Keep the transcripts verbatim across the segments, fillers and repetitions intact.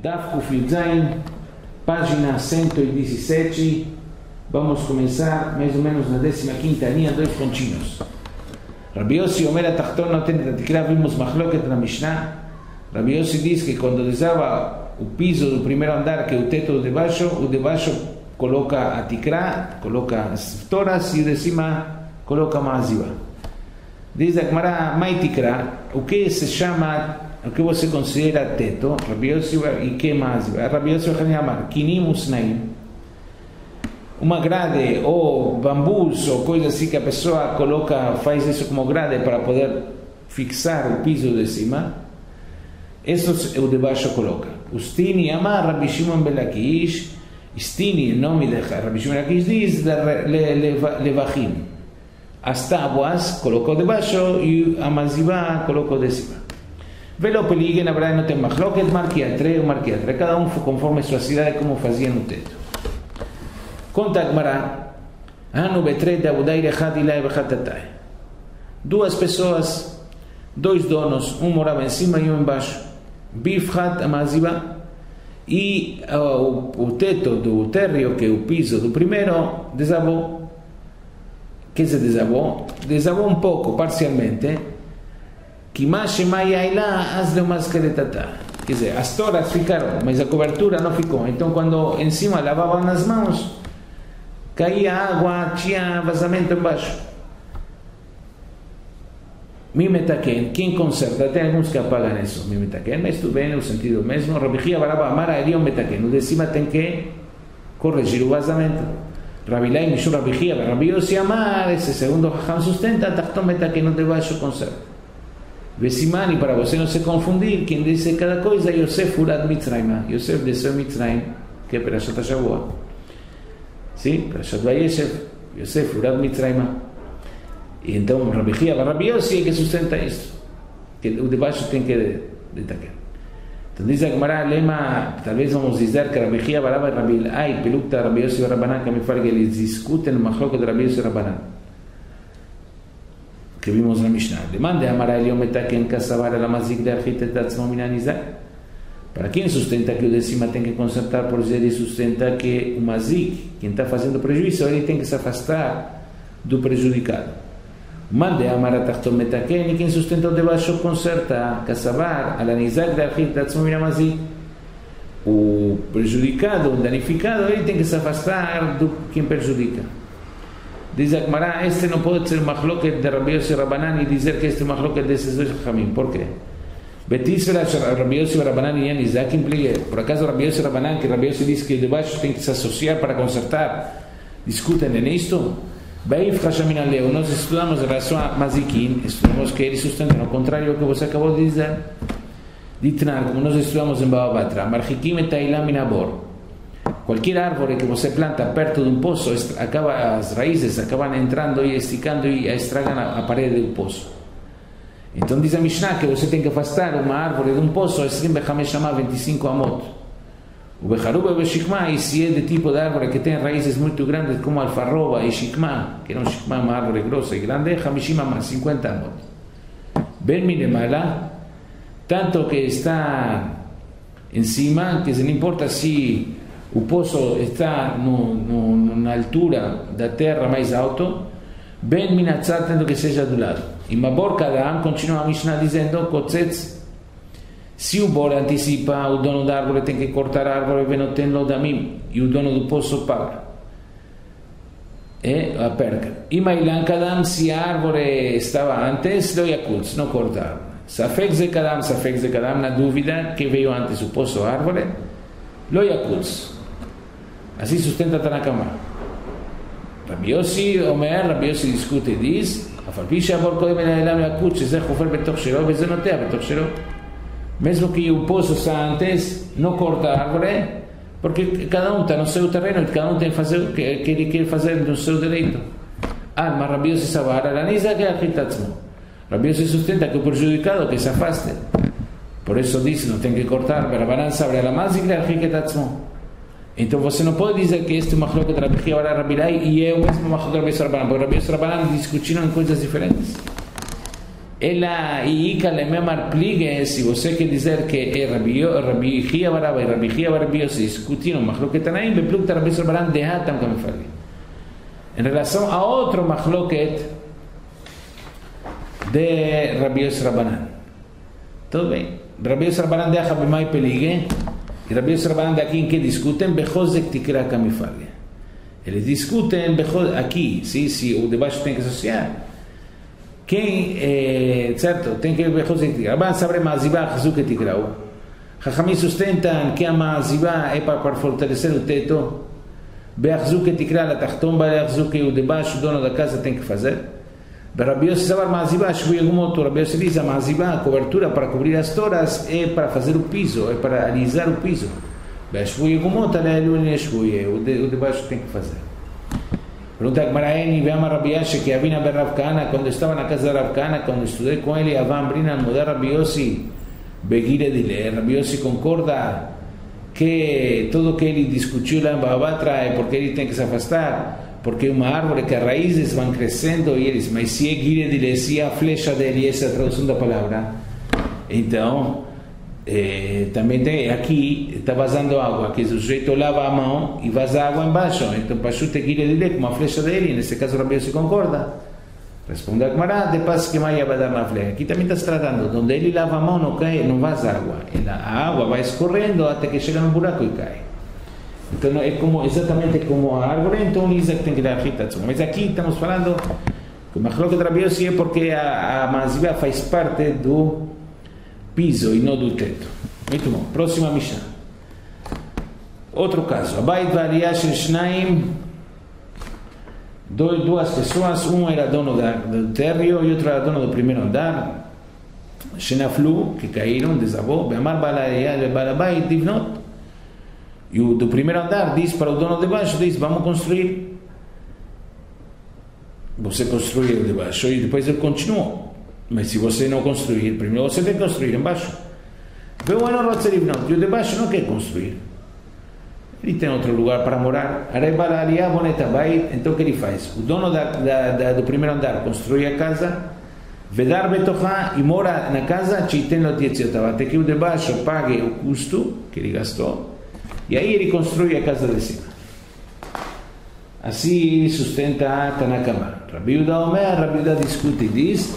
Daf Kuf Yud Zayin, página cento e dezessete. Vamos começar mais ou menos na décima quinta linha, dois pontinhos. Rabbi Yossi Omer Atachton Noten Tatikra, vimos Machloket na Mishnah. Rabbi Yossi diz que quando desaba o piso do primeiro andar, que é o teto de baixo, o de baixo coloca a tikra, coloca as toras, e o de cima coloca a maziva. Diz a Gemara, mai tikra, o que se chama, o que você considera teto? Rabbi Yossi, e que maziva? Rabbi Yossi vai chamar kinim usnaim, uma grade ou bambus ou coisa assim que a pessoa coloca, faz isso como grade para poder fixar o piso de cima. Isso o de baixo coloca. Ustini amar Rabbi Shimon ben Lakish. Stini, nome de Rabbi Shimon ben Lakish, diz levachim. As tábuas colocou de baixo e a maziva colocou de cima. Velo peliguen, na verdade não tem machloket, marquiatre ou marquiatre. Cada um conforme sua cidade como fazia no teto. Conta a Gemara, Anu betret abudai lechad ilai vechad tatai. Duas pessoas, dois donos, um morava em cima e um embaixo. Bifhat amaziva, e uh, o, o teto do térreo, que é o piso do primeiro, desabou. Que se desabou? Desabou um pouco, parcialmente. Kimash maiaila asle maskeretata. Quer dizer, as toras ficaram, mas a cobertura não ficou. Então, quando em cima lavavam as mãos, caía água, tinha vazamento embaixo. Mimetaken, quem conserta? Tem alguns que apagam isso, Mimetaken, mas tudo bem, no sentido mesmo. Rabbi Baraba Amara Elion Metaken, o de cima tem que corrigir o vazamento. Rabilai Mishur Rabbi Rabbi Yossi Amar, esse segundo Raham sustenta, Tachton Metaken, o de baixo conserta. Vesimani, para você não se confundir, quem disse cada coisa, Yosef Urad Mitzrayim, Yosef desceu Mitzrayim, que é Perashat HaShavua. Sim, Perashat Vayeshev, Yosef Urad Mitzrayim. E então Rabbi Chia, Rabbi Yossi é que sustenta isso, que o de baixo tem que destacar. Então diz a Gemara, lema, talvez vamos dizer que Rabbi Chia, Baraba e Rabbi Ai, pelukta Rabbi Yossi e Rabbanan, que me fala que eles discutem o machloket de Rabbi Yossi e Rabbanan, que vimos na Mishnah. Demande a Amara Elion Metaken Kassavar la Mazik de Architetat Nominanizar. Para quem sustenta que o de cima tem que consertar, por dizer, ele sustenta que o Mazik, quem está fazendo prejuízo, ele tem que se afastar do prejudicado. Mande a Maratachton Metaken, e quem sustenta o de baixo conserta, Kassavar, Alanizak de Architetat Nominanizar. O prejudicado, o danificado, ele tem que se afastar do quem prejudica. Diz a Gemara, este não pode ser machloket de Rabbi Yossi e Rabbanan e dizer que este é machloket desses dois Chachamim. Por quê? Betisra Rabbi Yossi e Rabbanan e Yanizak implica, por acaso Rabbi Yossi e Rabbanan, que Rabbi Yossi diz que de baixo tem que se associar para consertar, discutem nisto? Beif Hashamin Aleu, nós estudamos em relação a Mazikin, estudamos que ele sustenta, ao contrário do que você acabou de dizer. Ditnar, como nós estudamos em Baba Batra, Marhikim et Tailam Minabor. Qualquer árvore que você planta perto de um poço, acaba, as raízes acabam entrando e esticando e estragam a, a parede do poço. Então diz a Mishnah que você tem que afastar uma árvore de um poço, vinte e cinco amot. O Becharuba e o Shikma, e se é de tipo de árvore que tem raízes muito grandes, como a alfarroba e Shikma, que não Shikma, uma árvore grossa e grande, cinquenta amot. Ben Minemala, tanto que está em cima, que não importa se o poço está no, no, na altura da terra mais alto, ben minatzat, tendo que seja do lado. E Mabor Kadam, continua a Mishnah dizendo, Kotzetz, se o bor antecipa, o dono da árvore tem que cortar a árvore, venoten lo damim, e o dono do poço paga. É a perca. E Mailan Kadam, se a árvore estava antes, lo yakutz, não corta a árvore. Safek ze Kadam, Safek ze Kadam, na dúvida, que veio antes o poço ou a árvore, lo yakutz. Assim sustenta Tanakama. Rabbi Yossi Omer, Rabbi Yossi discute e diz, mesmo que o poço está antes, não corta a árvore, porque cada um está no seu terreno e cada um tem que fazer o que ele quer fazer no seu direito. Ah, mas Rabbi Yossi Savar, Alaniza que é Achitatzmo. Rabbi Yossi sustenta que o prejudicado que se afaste. Por isso diz, não tem que cortar, para a balança abre a mais e que é Achitatzmo. Então você não pode dizer que este é o machloket de Rabbi Chia ou Rabbi Lai e é o mesmo machloket de Rabbi Yossi Rabbanan, porque Rabbi Yossi Rabbanan discutiram em coisas diferentes. ela iika lememar pligue, se você quer dizer que é Rabi Chia Baraba e Rabi Chia Barabio se discutiram Mahloket Tanaim, beplukta Rabi Yosef Baran dehatam kamifali. Em relação a outro Mahloket de Rabi Yosef Baran, tudo bem. Rabi Yosef Baran deha bimai pelige e Rabi Yosef Baran daqui em que discutem bechozek tikra kamifali. Eles discutem aqui, se se o de baixo tem que associar. Quem, é, certo, tem que ver Rabban sabe Mazibá, Hazuket Tigrau. Chachamim sustentam que a Mazibá é para, para fortalecer o teto. Be'Hazuket Tigrau, a Tachtomba, Be'Hazuket, o de baixo, o dono da casa tem que fazer. Rabi Yosef sabe Mazibá, Shvuyegumoto, Rabi Yosef diz a Mazibá, a cobertura para cobrir as toras é para fazer o piso, é para alisar o piso. Be'Shvuyegumoto, o de baixo tem que fazer. Pergunta que Maraeni veama Rabi Ashe que Avina ben Rav Kahana, quando estava na casa de Rav Kahana, quando estudei com ele, Avam Brina mudar Rabi Yossi Begire dile. Rabi Yossi concorda que tudo que ele discutiu lá em Babatra é porque ele tem que se afastar, porque é uma árvore que as raízes vão crescendo e eles, mas se é Gire dile, se é a flecha dele, essa é a tradução da palavra, então Eh, também tem aqui, está vazando água, que o sujeito lava a mão e vaza água embaixo, então para chutar aqui ele com uma flecha dele, nesse caso o Rabi se concorda. Responde a Gemara, depois que mais vai dar na flecha. Aqui também está se tratando, onde ele lava a mão não cai, não vaza água, a água vai escorrendo até que chega no buraco e cai. Então é como, exatamente como a árvore, então Isaac tem que dar agitação. Mas aqui estamos falando que o Mahloket de Rabi Yossi é porque a, a Mazibá faz parte do piso e não do teto. Muito bom. Próxima Mishnah. Outro caso. Abayit v'aliyah shel shnaim. Duas pessoas. Um era dono do térreo e outro era dono do primeiro andar. Shenaflu, que caíram, desabou. Be'amar ba'aliyah le'ba'alabayit divnot. E o do primeiro andar diz para o dono de baixo, diz, vamos construir. Você construiu de baixo e depois ele continuou. Mas se você não construir, primeiro você tem que construir embaixo. E o de baixo não quer construir. Ele tem outro lugar para morar. Então o que ele faz? O dono da, da, da, do primeiro andar construi a casa, vedar betochá e mora na casa, até que o de baixo pague o custo que ele gastou. E aí ele construi a casa de cima. Assim sustenta Tanakama. Rabi Yehuda Omer, Rabi Yehuda discute e diz: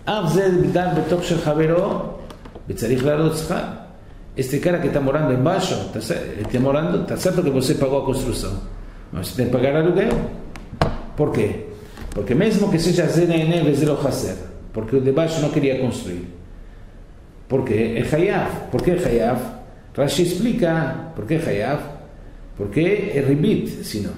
este cara que está morando embaixo, está morando, está certo que você pagou a construção, mas você tem que pagar aluguel. Por quê? Porque mesmo que seja Zenene Vezelo Haser, porque o de baixo não queria construir. Por quê? É Hayav. Por que Hayav? Rashi explica por que Hayav. Porque é Ribit, senão.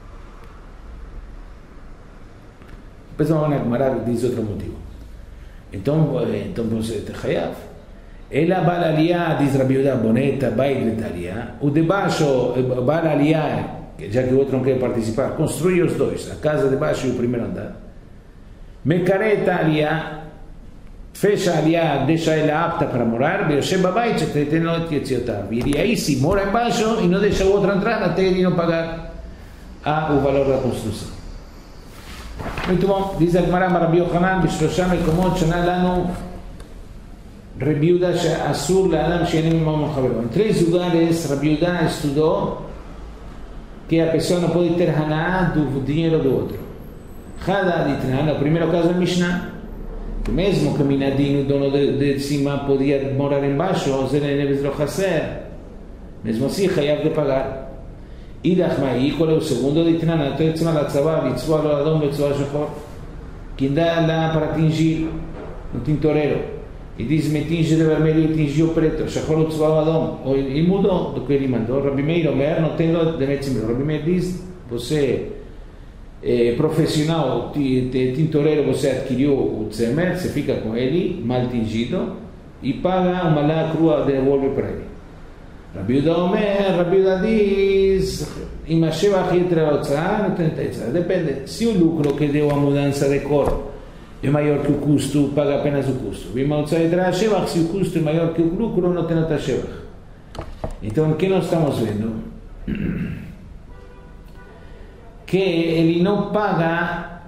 Depois vamos a Gemara diz outro motivo. Então, então você tem Hayav. Ela Balaliyah, diz Rabi Yehuda, boneta, Bait Betaliyah. O de baixo, Balaliyah, já que o outro não quer participar, construi os dois, a casa de baixo e o primeiro andar. Mekareta Aliyah, fecha a Aliyah, deixa ela apta para morar, Beosheba Bait, e aí sim, mora embaixo e não deixa o outro entrar até ele não pagar a, o valor da construção. Muito bom, diz a Gemara Rabi Yochanan, בשלושה מקומות שנה לנו Rabi Yehuda שאסור לאדם שאינו עמו חברו. Em três lugares Rabi Yehuda estudou que a pessoa não pode ter haná do dinheiro do outro. Hada ditna, no primeiro caso da Mishnah, que mesmo que Minadinho, o dono de, de cima, podia morar embaixo, ou Zene Neves lo Haser, mesmo assim, Hayav de pagar. E Dachmai, qual é o segundo ditna? Na Tetzma la Tzavá, Vitzvá lo Adom, Vitzvá Shachor, quem dá lá para tingir um tintoreiro, e diz, me tinge de vermelho e tingiu preto, Shachor o Tzvá Adom, e mudou do que ele mandou. Rabi Meir Omer, não tem de Metzimir. Rabi Meir diz, você é profissional, tintoreiro, você adquiriu o tzemer, você fica com ele, mal tingido, e paga uma lá crua, devolve para ele. Rabi Yehuda Omer, Rabi Yehuda diz, imasheva entre a otzá, não tem tetzá. Depende, se o lucro que deu a mudança de cor é maior que o custo, paga apenas o custo. Vima otzá entre a shevach, se o custo é maior que o lucro, não tem outra shevach. Então, o que nós estamos vendo? Que ele não paga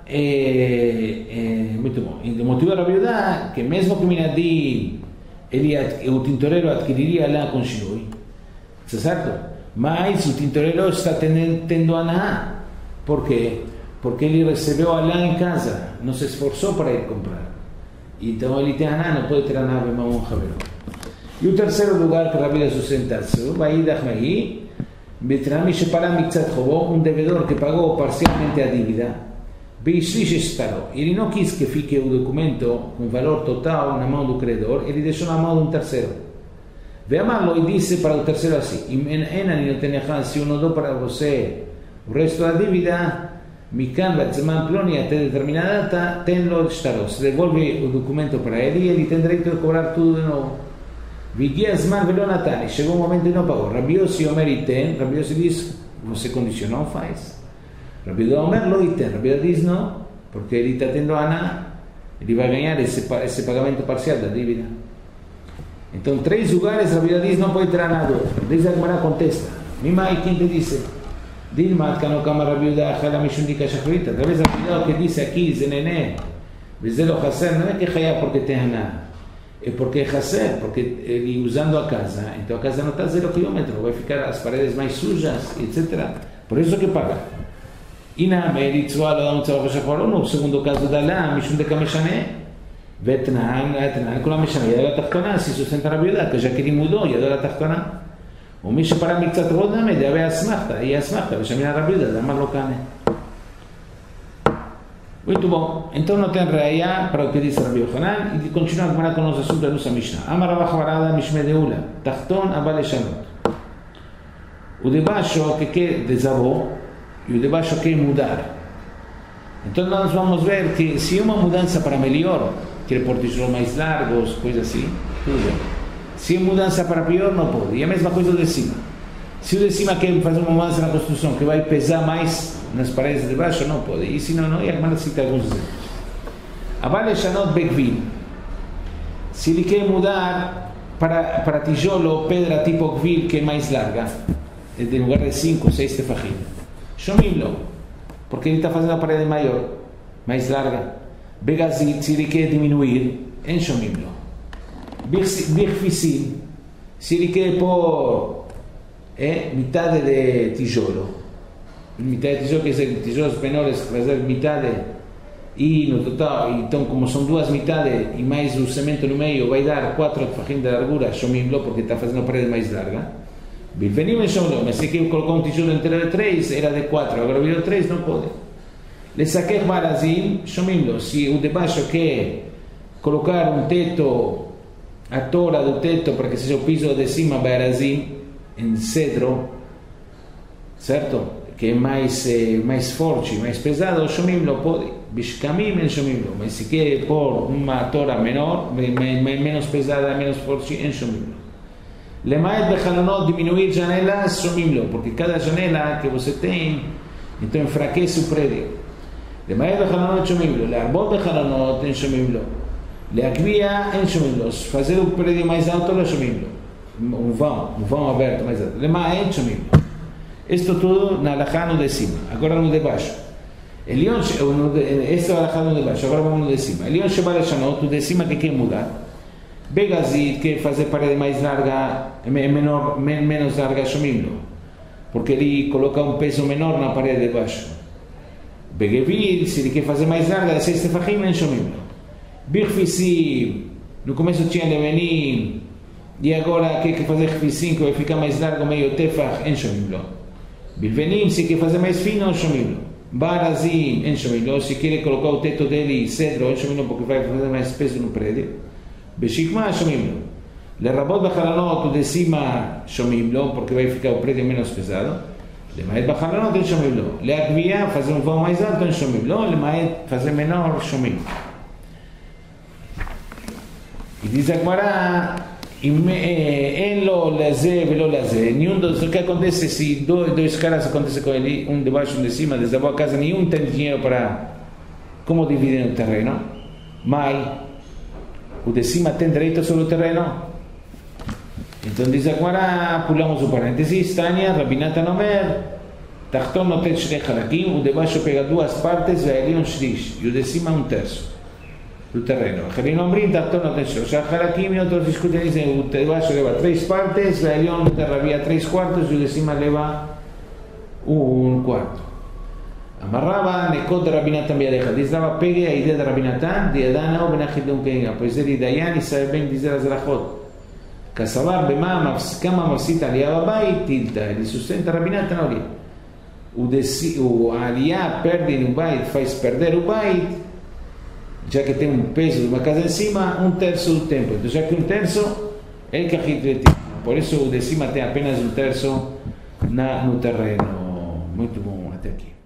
é, é, muito bom. E o motivo da Rabi Yehuda, que mesmo que Minadim, ele, o tintoreiro adquiriria lá com Shinui, certo? Mas o tintoreiro está tendo, tendo Aná. Por quê? Porque ele recebeu Alá em casa, não se esforçou para ir comprar. Então ele tem Aná, não pode ter Aná bem um Javeró. E o terceiro lugar que a Rabi Yehuda sustenta-se, vai Dachmai, Betrami Shepara Miktzat Chobo, um devedor que pagou parcialmente a dívida, Beishlish Estaró. Ele não quis que fique o documento com valor total na mão do credor, ele deixou na mão de um terceiro. Veamalo e disse para o terceiro assim: se eu não dou para você o resto da dívida, Mikan Batzman Ploni até determinada data, tenlo Estaró. Se devolve o documento para ele, ele tem direito de cobrar tudo de novo. Vigia Zman Velonatani, chegou um momento e não pagou. Rabi Yossi Omer Iten, Rabi Yossi diz: você condicionou, faz. Rabi Yehuda Omer lo Iten, Rabi Yehuda diz não, porque ele está tendo Aná, ele vai ganhar esse, esse pagamento parcial da dívida. Então, três lugares Rabi Yehuda diz não pode ter Aná do outro. Diz a Gemara contesta: Mimai, quem te disse? Dilmat Kanokama Rabi Yehuda Achala Mishundika Shachrita. Talvez Rabi Yehuda que disse aqui, Zenene, Bezelo Hasser, não é que Chaya porque tem Aná. É porque é Hasser, porque ele usando a casa, então a casa não está zero quilômetro, vai ficar as paredes mais sujas, etcétera. Por isso que paga. E na Meritzua, no segundo caso da Lá, Mishum de Kameshane, Vetnan, Vetnan, com a Meshane, Yadora Tachtona, se sustenta a Rabi Yehuda, que já que ele mudou, Yadora Tachtona. O Misha para Miktzat Rodame, deve haver Asmachta, e Asmachta, Veshamina Rabi Yehuda, dá Marlocane. Muito bom, então não tem reia para o que disse Rabi Yochanan e continua a falar com os assuntos da nossa Mishnah. Amar Rabba Chavarada Mishme Deula, Tachton Abale Shanot. O de baixo que quer desabou e o de baixo quer mudar. Então nós vamos ver que se é uma mudança para melhor, quer por tijolos mais largos, coisas assim, tudo bem. Se é mudança para pior, não pode. E a mesma coisa o de cima. Se o de cima quer fazer uma mudança na construção que vai pesar mais nas paredes de baixo, não pode. E se não, não, e a Gemara cita alguns exemplos. Abale Shanot Bekvin. Se ele quer mudar para, para tijolo, pedra tipo Gvil, que é mais larga, em lugar de cinco, seis tefachim, Shomimlo, porque ele está fazendo a parede maior, mais larga. Begazit, se ele quer diminuir, em Shomimlo. Birfisim, se ele quer pôr é, metade de tijolo, metade de tijolo, quer dizer, tijolos menores, fazer metade, e no total, então como são duas metades e mais o cimento no meio, vai dar quatro tefachim de largura, Shomimlo, porque está fazendo a parede mais larga. Bilvenim em Shomimlo, mas se quer colocar um tijolo inteiro de três, era de quatro, agora virou três, não pode. Le saquer barazim, Shomimlo, se o de baixo quer colocar um teto, a tora do teto para que seja o piso de cima, barazim, em cedro, certo? Que é mais, eh, mais forte, mais pesado, Shomimlo pode. Bishkamim em Shomimlo, mas se quer pôr uma tora menor, menos pesada, menos forte, em Shomimlo. Lemaet bechalonot, diminuir janelas, Shomimlo, porque cada janela que você tem, então enfraquece o prédio. Lemaet bechalonot, Shomimlo. Learbot bechalonot, em Shomimlo. Leagvia, em Shomimlo. Fazer o prédio mais alto, em Shomimlo. Um vão, um vão aberto mais alto. Lemaet, em Shomimlo. Isto tudo na alahá no de cima. Agora no de baixo. Elion, este é o alahá no de baixo. Agora vamos no de cima. Elion Sheba Leshanot, o de cima que quer mudar. Begazit, quer fazer parede mais larga, menor, menos larga, Shomimlo. Porque ele coloca um peso menor na parede de baixo. Begevil, se ele quer fazer mais larga, de seis tefachim, em Shomimlo. Birfisim, no começo tinha Levenim, e agora quer fazer Birfisim, que vai ficar mais largo, meio tefach, em Shomimlo. Bilvenim, se quer fazer mais fino, Shomimlo. Barazim, em Shomimlo, se quer colocar o teto dele cedro, em Shomimlo, porque vai fazer mais peso no prédio. Beshikma, Shomimlo. Lerabot Bachalanot, o de cima, Shomimlo, porque vai ficar o prédio menos pesado. Lemaet Bachalanot, em Shomimlo. Leagvia, fazer um vão mais alto, em Shomimlo. Lemaet, fazer menor, Shomimlo. E diz a Gemara, em lo lazer, velo lazer, nenhum dos, o que acontece se dois, dois caras acontece com ele, um de baixo e um de cima, desde a boa casa, nenhum tem dinheiro para como dividir o terreno, mas o de cima tem direito sobre o terreno. Então diz a Gemara, pulamos o parênteses, Tânia, Rabinata Nomer, Tachton noten shnei halakim, o de baixo pega duas partes, ve'elion shlish, e o de cima um terço do terreno. Harim omrim, Tachton noten shlosh halakim, e outros discutem, dizem, o de baixo leva três partes, ve'elion derrabia três quartos, e o de cima leva um quarto. Amarrava Nekot de Rabinatan Biadecha. Diz Rava, pegue a ideia de Rabinatan, de Adana ou Benachidum Kenga, pois ele Dayan e sabe bem dizer as Rachot. Kassavar Bema, Kama Mafsita Aliá Babai, Tilta. Ele sustenta Rabinatan ali. O, o Aliá perde no Bait, faz perder o Bait, já que tem um peso de uma casa em cima, um terço do tempo. Então, já que um terço é que a por isso o de cima tem apenas um terço na, no terreno. Muito bom até aqui.